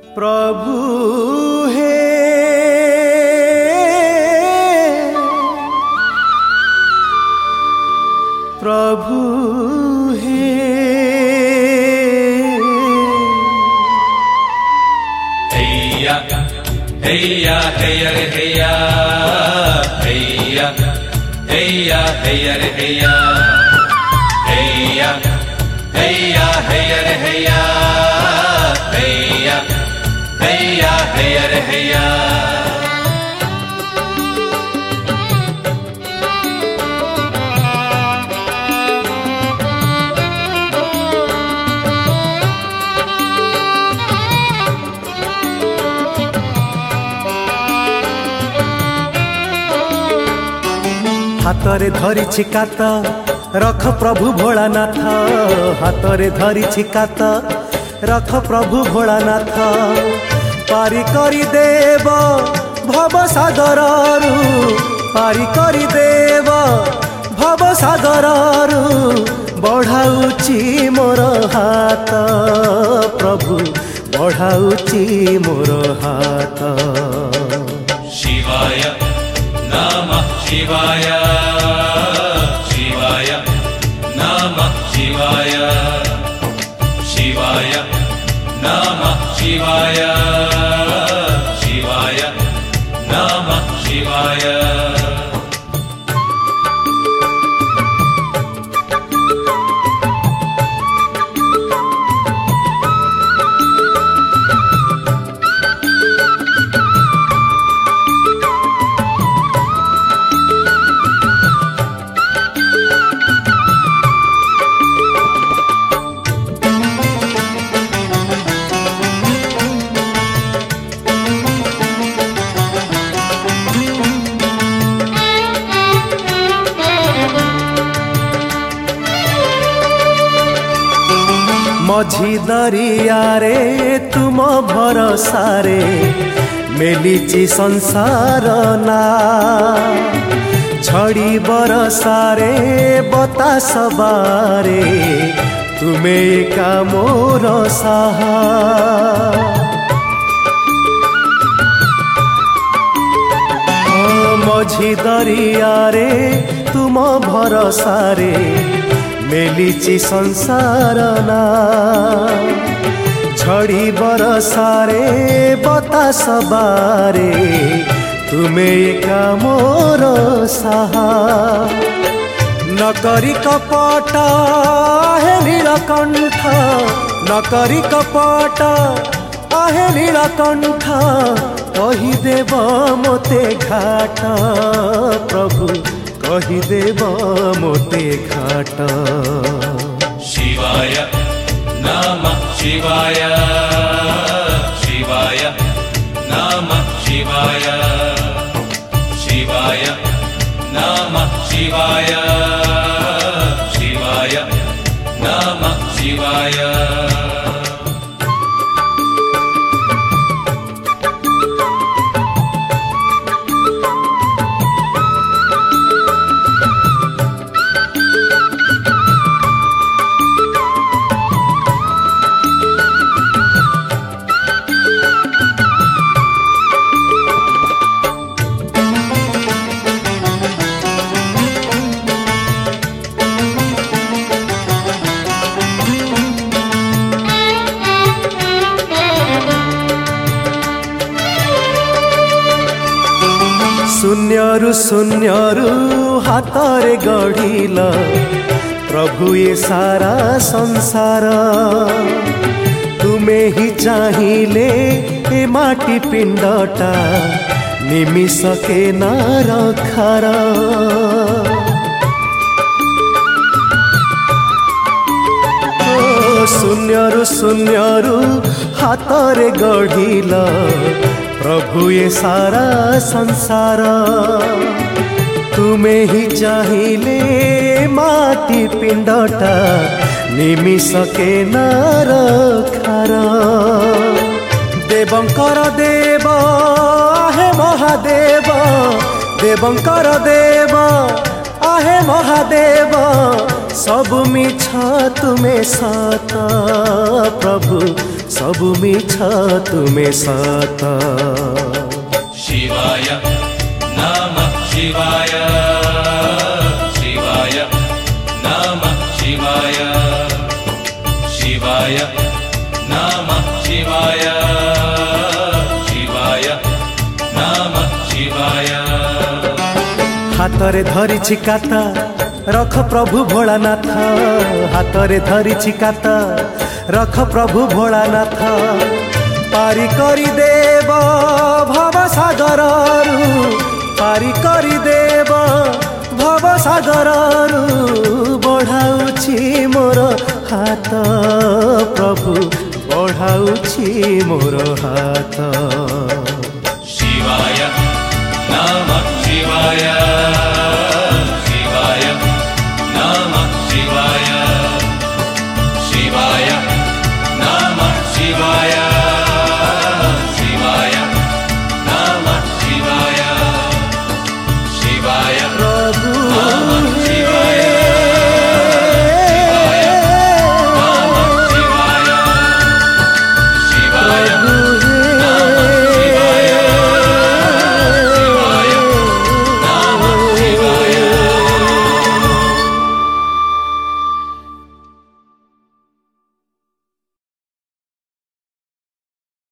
प्रभु हे प्रभु हे हैया हैया हैया रे हैया हैया हैया हैया रे हैया हैया हैया हैया रे हैया हैया हैया हैया रे हैया। हातरे धरिछि कात रख प्रभु भोलानाथ, हातरे धरिछि कात रख प्रभु भोलानाथ, पारी करी देव भव सागररु, पारी करी देव भव सागररु, बढ़ाउछि मोर हाथ प्रभु बढ़ाउछि मोर हाथ। शिवाय नमः शिवाय शिवाय नमः शिवाय शिवाय नमः शिवाय शिवाय नमः शिवाय। मझी दरिया रे तुम भरोसा रे मेलिची संसार ना, छड़ी बरसा रे बतास बारे तुमे एका मोर साहा। मझी दरिया रे तुम भरोसा रे मेलिची संसार ना, झड़ी बरसा रे बतास बारे तुमे एका मोर साहा। नकरी कपट आहे नीलकंठ, नकरी कपट आहे नीलकंठ, कहिदेव मोते घाट प्रभु कहिदेव मोते घाट। शिवाय नमः शिवाय शिवाय नमः शिवाय शिवाय नमः शिवाय शिवाय नमः शिवाय। शून्यरु शून्यरु हातरे गढ़िल प्रभु ये सारा संसार, तुमे ही चाहिले ए माटी पिंडटा निमिषके न रखार। शून्यरु शून्यरु हातरे गढ़िल प्रभु ये सारा संसार, तुमे ही चाहिले माटी पिंडटा निमिषके न रखार। देवंकर देव आहे महादेव, देवंकर देव हे महादेव सब मिछ तुमे सत प्रभु सब मिछ तुमे सत शिवाय नमः शिवाय शिवाय नमः शिवाय शिवाय नमः शिवाय शिवाय नमः शिवाय हातरे धरिछि काता रख प्रभु भोलानाथ हातरे धरिछि काता रख प्रभु भोलानाथ पारी करी देव भव सागररु पारी करी देव भव सागररु बढ़ाउछि मोर हाथ प्रभु बढ़ाउछि मोर हाथ शिवाय नमः शिवाय